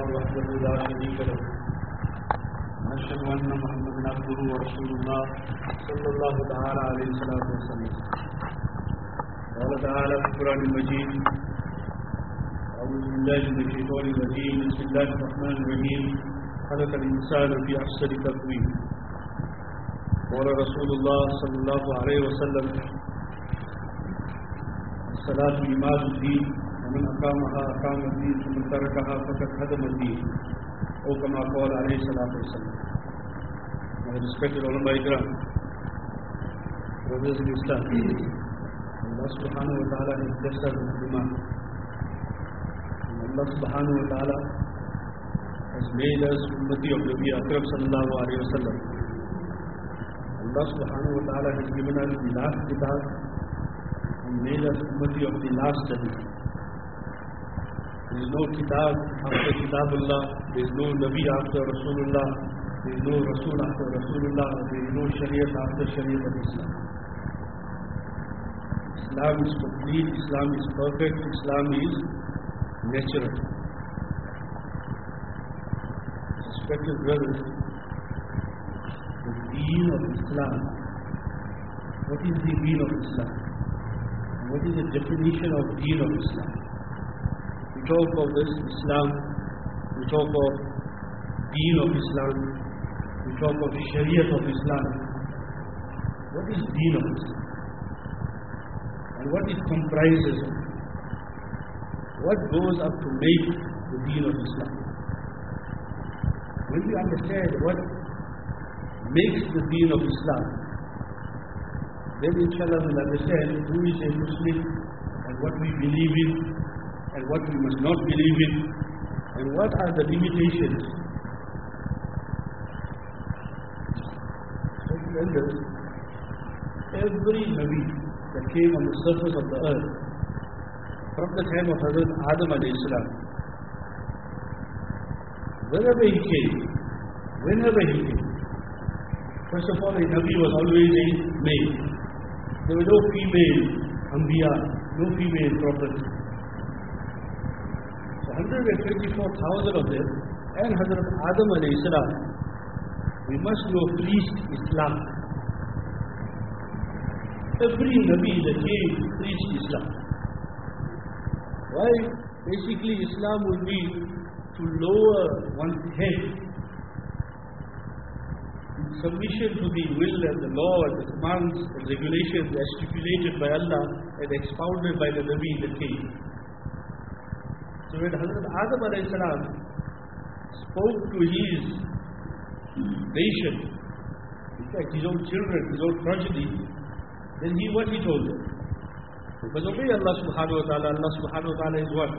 وحده لا شريك له ونشهد أن محمدا عبده ورسول الله صلى الله تعالى عليه وسلم. قال تعالى في القرآن المجيد: أعوذ بالله من الشيطان الرجيم، بسم الله الرحمن الرحيم. خلق الإنسان في أحسن تقويم. قال رسول الله صلى الله عليه وسلم: الصلاة عماد الدين، ومن أقامها أقام الدين، ومن تركها فقد هدم الدين، or كما قال عليه الصلاة والسلام. My respected ulama ikram, brothers in Islam, Allah subhanahu wa ta'ala has blessed us with iman. And Allah subhanahu wa ta'ala has made us ummati of Nabi Akram sallallahu alayhi wa sallam. Allah subhanahu wa ta'ala has given us the last kitab and made us ummati of the last Nabi. There is no kitab after kitabullah, there is no Nabi after Rasulullah, there is no Rasul after Rasulullah, there is no Shariat after Shariat of Islam. Islam is complete, Islam is perfect, Islam is natural. Respected brothers, the deen of Islam, what is the deen of Islam? What is the definition of deen of Islam? We talk of this Islam, we talk of deen of Islam, we talk of Shariat of Islam. What is deen of Islam? And what it comprises of? What goes up to make the deen of Islam? When we understand what makes the deen of Islam, then inshallah we'll understand who is a Muslim and what we believe in and what we must not believe in and what are the limitations. Elders, every Nabi that came on the surface of the earth from the time of Hazrat Adam alayhi salam, wherever he came, whenever he came, first of all, a Nabi was always a male. There were no female Anbiya, no female prophets. So 124,000 of them, and Hazrat Adam alayhi salam, we must know preached Islam. Every Nabi that came preached Islam. Why? Basically, Islam would be to lower one's head in submission to the will and the law and the commands and regulations as stipulated by Allah and expounded by the Nabi that came. So when Hazrat Adam alayhi salam spoke to his nation, in fact his own children, his own progeny, then what he told them? You must obey Allah subhanahu wa ta'ala. Allah subhanahu wa ta'ala is one.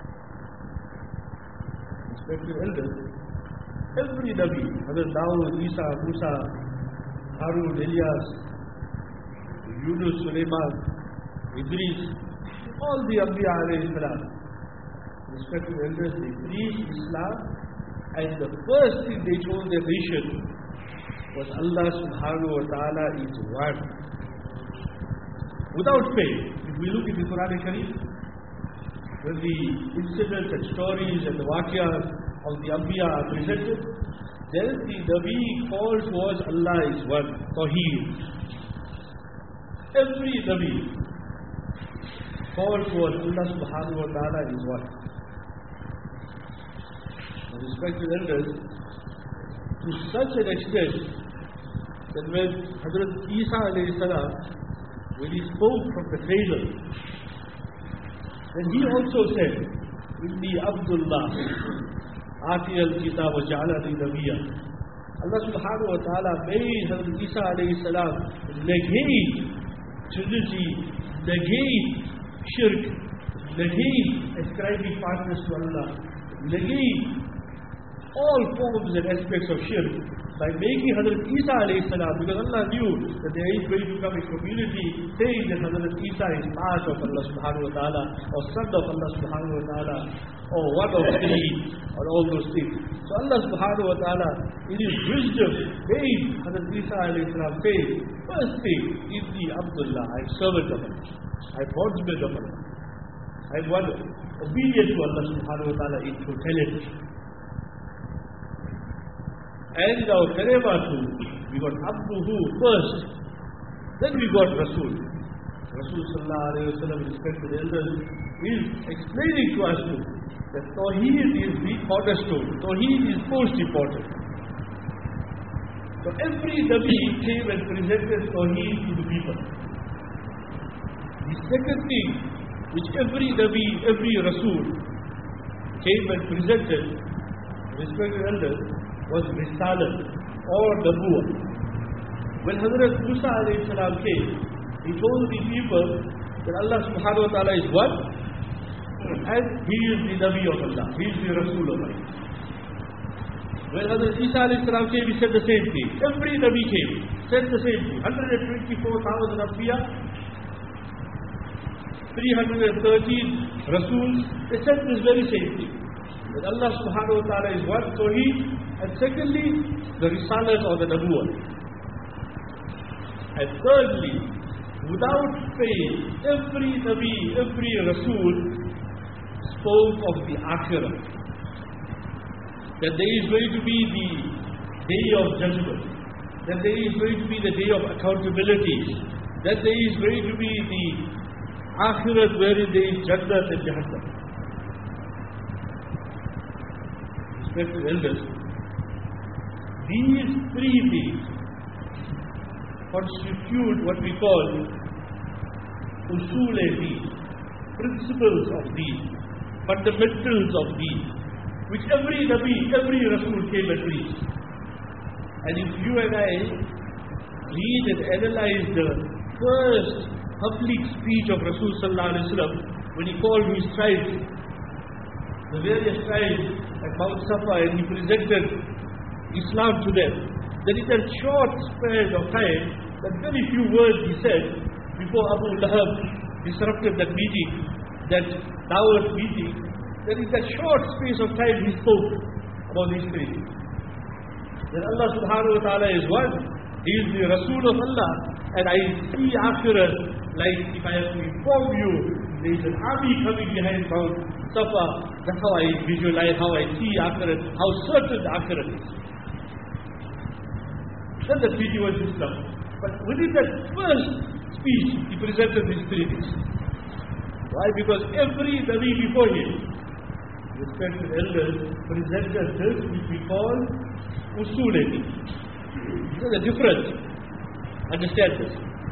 Respected elders, every Nabi, Hazrat Dawud, Isa, Musa, Harun, Elias, Yunus, Sulaiman, Idris, all the Anbiya alayhi salam, respected elders, they preached Islam, and the first thing they told their nation was Allah subhanahu wa ta'ala is one. Without fail. If we look at the Quran Sharif, when the incidents and stories and the waqiyas of the Anbiya are presented, then the Nabi call towards Allah is one, Tawheed. Every Nabi call towards Allah subhanahu wa ta'ala is one. Respected elders, to such an extent that when Hazrat Isa alayhi salam, when he spoke from the cradle, then he also said, Inni Abdullah, Ati al-Kitab wa Ja'alani Nabiyya. Allah subhanahu wa ta'ala made Hazrat Isa alayhi salam negate Trinity, negate Shirk, negate ascribing partners to Allah, negate all forms and aspects of shirk by making Hazrat Isa alayhi salam, because Allah knew that there is going to come a community saying that Hazrat Isa is part of Allah subhanahu wa ta'ala, or son of Allah subhanahu wa ta'ala, or one of three, or all those things. So Allah subhanahu wa ta'ala, in His wisdom, made Hazrat Isa alayhi salam say, first thing, Inni Abdullah, I am servant of Allah, I am bondman of Allah, I am one obedient to Allah subhanahu wa ta'ala in totality. And in our kalima too, we got Abduhu first, then we got Rasul. Rasul sallallahu alayhi wa sallam, respected elders, is explaining to us too that Tawheed is the cornerstone. Tawheed is most important. So every Nabi came and presented Tawheed to the people. The second thing which every Nabi, every Rasul came and presented, respected elders, was Risalat or Nabuwwah. When Hazrat Musa alayhi salam came, he told the people that Allah subhanahu wa ta'ala is one and He is the Nabi of Allah, He is the Rasul of Allah. When Hazrat Isa alayhi salam came, he said the same thing. Every Nabi came, said the same thing. 124,000 Anbiya, 313 Rasuls, they said this very same thing. That Allah subhanahu wa ta'ala is one, Tawheed, and secondly, the Risalat or the Nabuwwah. And thirdly, without fail, every Nabi, every Rasul spoke of the Akhirah. That there is going to be the day of judgment. That there is going to be the day of accountability. That there is going to be the Akhirat wherein there is Jannat and Jahannam. Respected elders, these three things constitute what we call usul-e-deen, principles of deen, fundamentals of deen, which every Nabi, every Rasul came and preached. And if you and I read and analyze the first public speech of Rasul sallallahu alaihi wasallam, when he called his tribes, the various tribes at Mount Safa, and he presented Islam to them, then in that short span of time, that very few words he said before Abu Lahab disrupted that meeting, that Dawat meeting, that in that short space of time he spoke about these three things. That Allah subhanahu wa ta'ala is one, He is the Rasul of Allah, and I see Akhirat like if I have to inform you, there is an army coming behind Mount Safa. That's how I visualize, how I see Akhirat, how certain Akhirat is. Then the treaty was Islam. But within that first speech, he presented these three things. Why? Because every Nabi before him, respected elders, presented this which we call usul-e-deen. So the difference, understand this.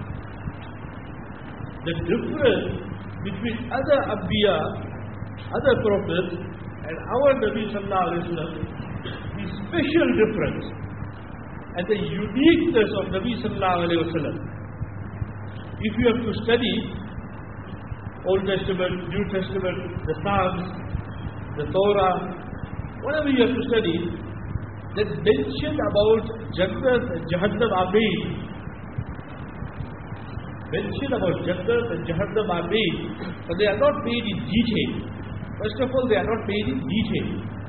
The difference between other Anbiya, other prophets, and our Nabi sallallahu alaihi wasallam, the special difference and the uniqueness of Nabi sallallahu alaihi wasallam. If you have to study Old Testament, New Testament, the Psalms, the Torah, whatever you have to study, that mention about Jannat and Jahannam are made. Mention about Jannat and Jahannam are made, but they are not made in detail. First of all, they are not made in detail.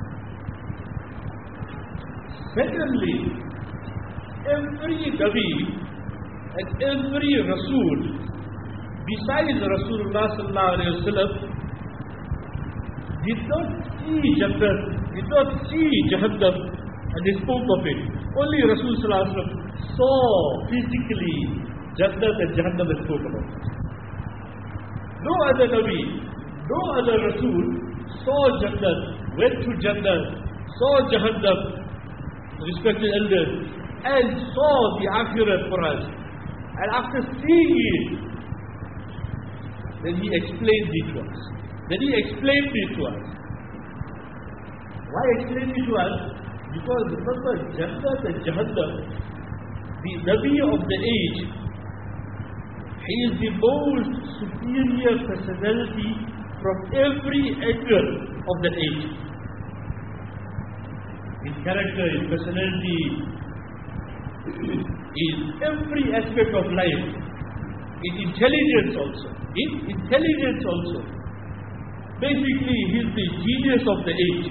Secondly, every Nabi and every Rasul, besides Rasulullah sallallahu alaihi wasallam, did not see Jannat, did not see Jahannam, and they spoke of it. Only Rasul sallallahu alaihi wasallam saw physically Jannat and Jahannam and spoke about it. No other Nabi, no other Rasul saw Jannat, went to Jannat, saw Jahannam, respected elders, and saw the Akhirat for us. And after seeing it, then he explained it to us. Why explain it to us? Because remember, Jannat and Jahannam, the Nabi of the age, he is the most superior personality from every angle of that age. In character, in personality, in every aspect of life, in intelligence also. Basically, he is the genius of the age.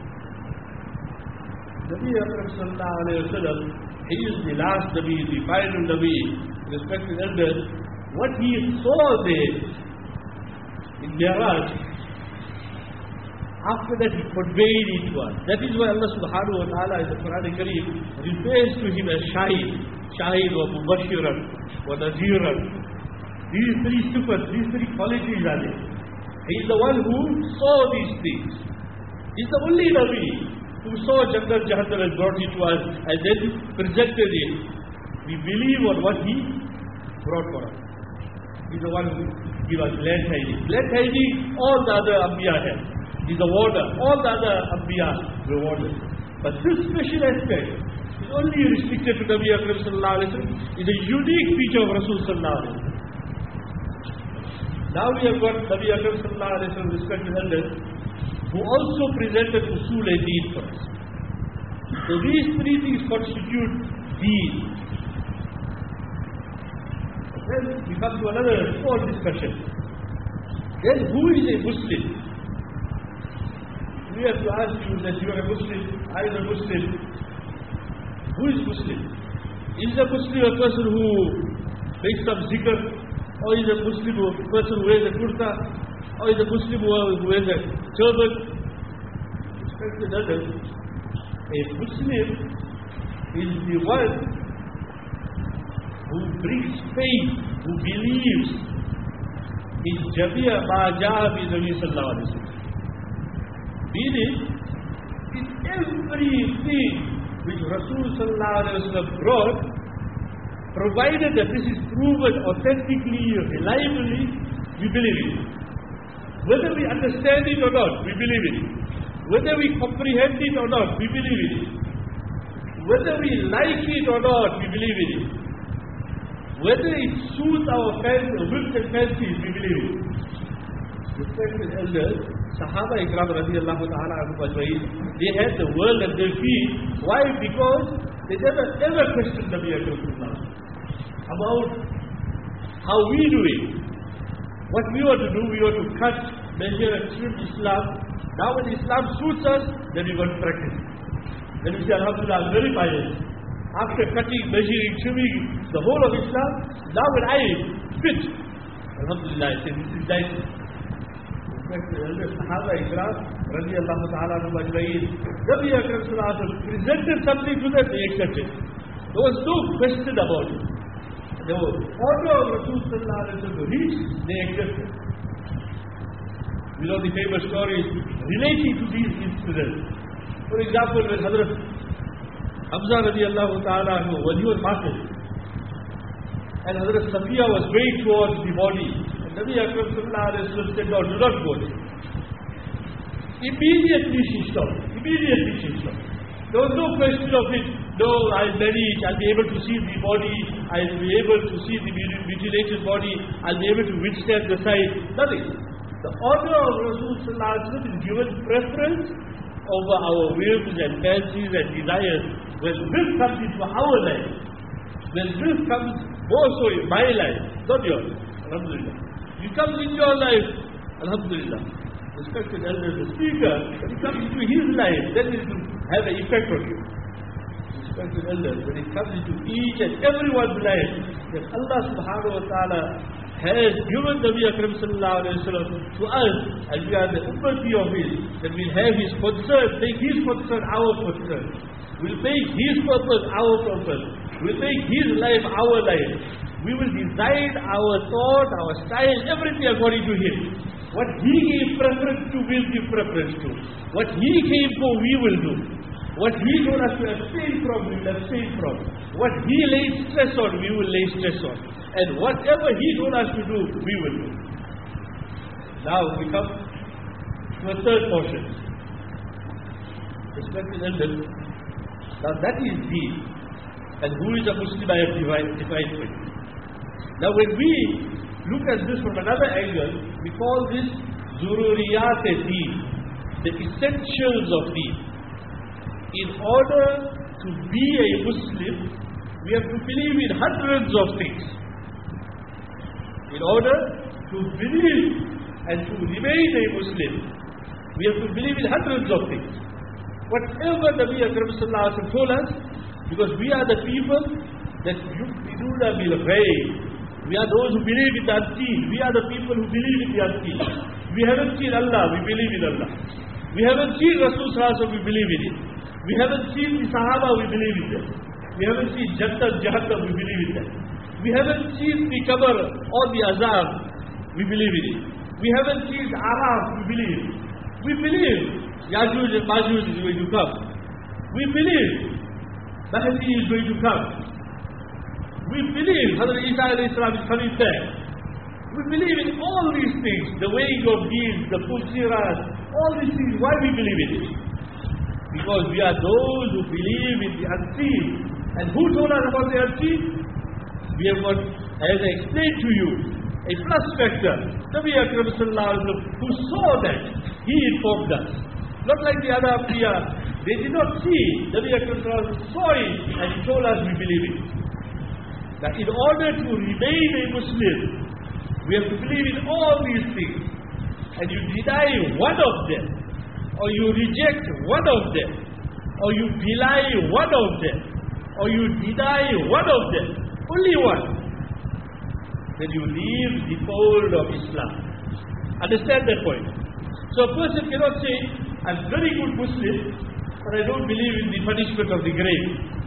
Nabi Akram sallallahu alayhi wa sallam, he is the last Nabi, the final Nabi, respected elders. What he saw there in Mi'raj, After that, He conveyed it to us. That is why Allah subhanahu wa ta'ala in the Quran Kareem refers to Him as Shahid wa Mubashiran wa Naziran. These three sifat, these three qualities are there. He is the one who saw these things. He is the only Nabi who saw Jannat Jahannam and brought it to us and then presented it. We believe on what He brought for us. He is the one who gave us glad tidings. Glad tidings, all the other Anbiya have. He is a warder. All the other Anbiya were warders. But this special aspect is only restricted to Nabi Akram sallallahu alayhi wa sallam. It is a unique feature of Rasul sallallahu alayhi wa sallam. Now we have got Nabi Akram sallallahu alayhi wa sallam, respected elders, who also presented usul and deen for us. So these three things constitute deen. Then we come to another small discussion. Then who is a Muslim? We have to ask you that you are a Muslim, I am a Muslim. Who is Muslim? Is a Muslim a person who makes some zikr? Or is a Muslim a person who wears a kurta? Or is a Muslim who wears a turban? A Muslim is the one who brings faith, who believes in Jami'a Ma'ajab in Nabi sallallahu alayhi wa sallam. Meaning, in everything which Rasul sallallahu alayhi wa sallam brought, provided that this is proven authentically, reliably, we believe it. Whether we understand it or not, we believe it. Whether we comprehend it or not, we believe in it. Whether we like it or not, we believe in it. Whether it suits our whims and fancies, we believe in it. Respected elders, Sahaba Ikram radiallahu ta'ala anhum ajma'in, they had the world at their feet. Why? Because they never ever questioned Nabi Akram about how we do it. What we want to do, we want to cut, measure and trim Islam. Now when Islam suits us, then we want to practice it. Then we say, Alhamdulillah, I'm very pious. After cutting, measuring, trimming the whole of Islam, now when I fit, Alhamdulillah, I say, this is nice. The elder Sahaba Ikram, radiallahu ta'ala anhum ajma'in, Nabi Akram sallallahu alayhi wa sallam presented something to them, they accepted. There was no question about it. The order of Rasul sallallahu alayhi wa sallam to reach, they accepted. You know the famous stories relating to these incidents. For example, when Hazrat Hamza radiallahu ta'ala anhu, when he was martyred, and Hazrat Safiya was going towards the body, and Nabi Akram sallallahu alayhi wa sallam said, no, do not go there. Immediately she stopped. Immediately she stopped. There was no question of it. No, I'll manage, I'll be able to see the body, I'll be able to see the mutilated body, I'll be able to withstand the sight. Nothing. The order of Rasul sallallahu alayhi wa sallam is given preference over our whims and fancies and desires. When this comes into our life, when this comes more so in my life, not yours, alhamdulillah. It comes in your life, alhamdulillah. Respected elders, the speaker, when it comes into his life, then it will have an effect on you. Respected elders, when it comes into each and everyone's life, that Allah subhanahu wa ta'ala has given Nabi Akram sallallahu alayhi wa sallam to us, and we are the ummati of his, that we'll have his concern, make his concern our concern. We'll make his purpose our purpose. We'll make his life our life. We will design our thought, our style, everything according to him. What he gave preference to, we'll give preference to. What he came for, we will do. What he told us to abstain from, we will abstain from. What he laid stress on, we will lay stress on. And whatever he told us to do, we will do. Now we come to a third portion. Respected elders, now that is deen. And who is a Muslim, I have defined for you. Now when we look at this from another angle, we call this Zururiyat-e-Deen, the essentials of deen. In order to be a Muslim, we have to believe in hundreds of things. In order to believe and to remain a Muslim, we have to believe in hundreds of things. Whatever Nabi Akram sallallahu alaihi wasallam told us, because we are the people that yu'minuna bil ghaib. We are those who believe in the unseen. We are the people who believe in the unseen. We haven't seen Allah, we believe in Allah. We haven't seen Rasul Sallallahu Alaihi Wasallam, we believe in it. We haven't seen the Sahaba, we believe in them. We haven't seen Jannat, Jahannam, we believe in them. We haven't seen the Qabr or the Azab, we believe in it. We haven't seen Araf, we believe. We believe Yajuj and Majuj is going to come. We believe Mahdi is going to come. We believe Hazrat Isa alayhi salam is coming back. We believe in all these things, the weighing of deeds, the Fusirat, all these things. Why we believe in it? Because we are those who believe in the unseen. And who told us about the unseen? We have got, as I explained to you, a plus factor. Nabi Akram Sallallahu Alaihi Wasallam, who saw that, he informed us. Not like the other Anbiya, they did not see. Nabi Akram Sallallahu Alaihi Wasallam saw it and he told us we believe it. That in order to remain a Muslim, we have to believe in all these things. And you deny one of them, or you reject one of them, or you belie one of them, or you deny one of them, only one, then you leave the fold of Islam. Understand that point? So a person cannot say, I'm very good Muslim, but I don't believe in the punishment of the grave.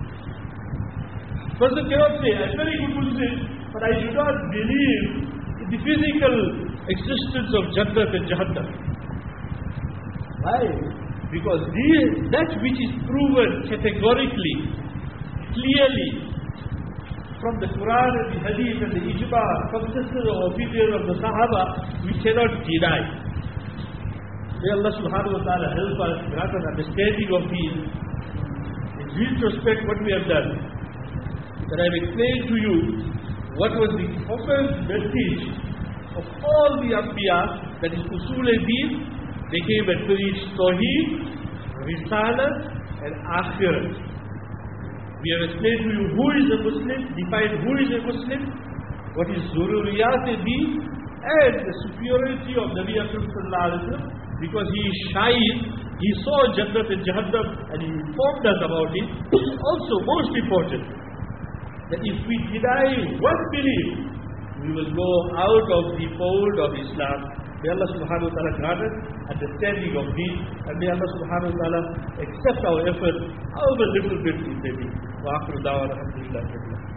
A person cannot say, I'm very good Muslim, but I do not believe in the physical existence of Jannat and Jahannam. Why? Because that which is proven categorically, clearly, from the Quran and the Hadith and the Ijma, consensus of opinion of the Sahaba, we cannot deny. May Allah subhanahu wa ta'ala help us, grant us understanding of these. In retrospect, what we have done, that I have explained to you what was the common message of all the Anbiya, that is Usul al-Din. They came and preached Tawheed, Risalah and Akhirat. We have explained to you who is a Muslim, defined who is a Muslim, what is Zururiyat al-Din, and the superiority of Nabi Akram Sallallahu Alaihi Wasallam, because he is Shahid, he saw Jannat and Jahannam and he informed us about it. Also, most important, that if we deny one belief, we will go out of the fold of Islam. May Allah subhanahu wa ta'ala grant us understanding of these, and may Allah subhanahu wa ta'ala accept our effort, however little bit it may be. Wa akhiru da'wana alhamdulillah.